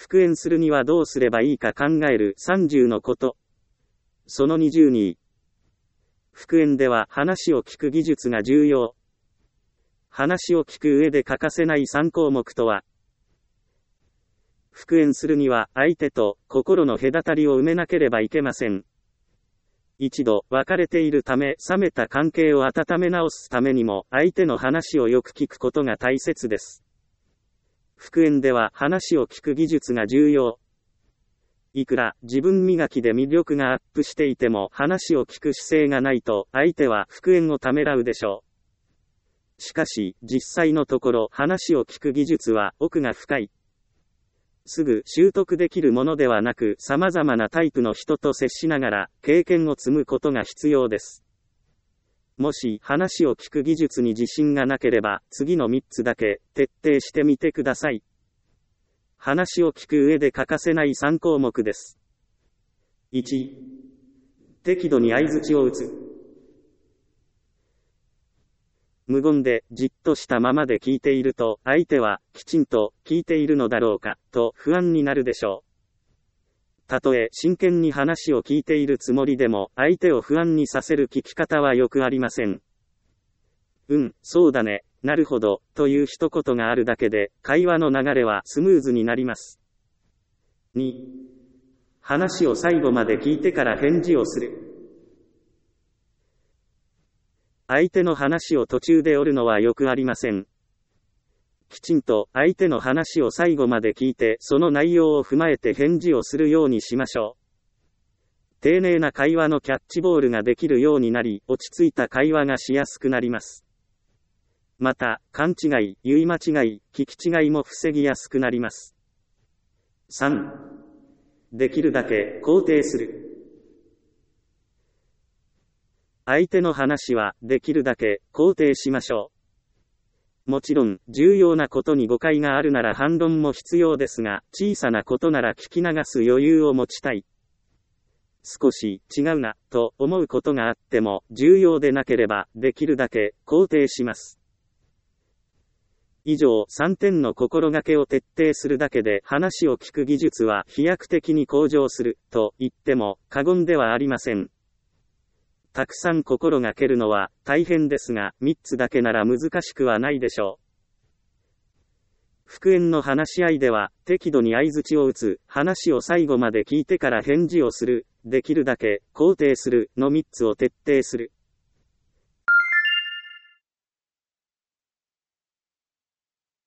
復縁するにはどうすればいいか考える30のこと。その22。復縁では話を聞く技術が重要。話を聞く上で欠かせない3項目とは、復縁するには相手と心の隔たりを埋めなければいけません。一度別れているため冷めた関係を温め直すためにも相手の話をよく聞くことが大切です。復縁では話を聞く技術が重要。いくら自分磨きで魅力がアップしていても話を聞く姿勢がないと相手は復縁をためらうでしょう。しかし実際のところ話を聞く技術は奥が深い。すぐ習得できるものではなく様々なタイプの人と接しながら経験を積むことが必要です。もし話を聞く技術に自信がなければ次の3つだけ徹底してみてください。話を聞く上で欠かせない3項目です。1、適度に相槌を打つ。無言でじっとしたままで聞いていると相手はきちんと聞いているのだろうかと不安になるでしょう。たとえ真剣に話を聞いているつもりでも相手を不安にさせる聞き方はよくありません。そうだね、なるほど、という一言があるだけで会話の流れはスムーズになります。2、話を最後まで聞いてから返事をする。相手の話を途中で折るのはよくありません。きちんと相手の話を最後まで聞いてその内容を踏まえて返事をするようにしましょう。丁寧な会話のキャッチボールができるようになり、落ち着いた会話がしやすくなります。また、勘違い、言い間違い、聞き違いも防ぎやすくなります。3、できるだけ肯定する。相手の話はできるだけ肯定しましょう。もちろん重要なことに誤解があるなら反論も必要ですが、小さなことなら聞き流す余裕を持ちたい。少し違うなと思うことがあっても重要でなければできるだけ肯定します。以上3点の心がけを徹底するだけで話を聞く技術は飛躍的に向上すると言っても過言ではありません。たくさん心がけるのは大変ですが、3つだけなら難しくはないでしょう。復縁の話し合いでは、適度に相槌を打つ、話を最後まで聞いてから返事をする、できるだけ肯定するの3つを徹底する。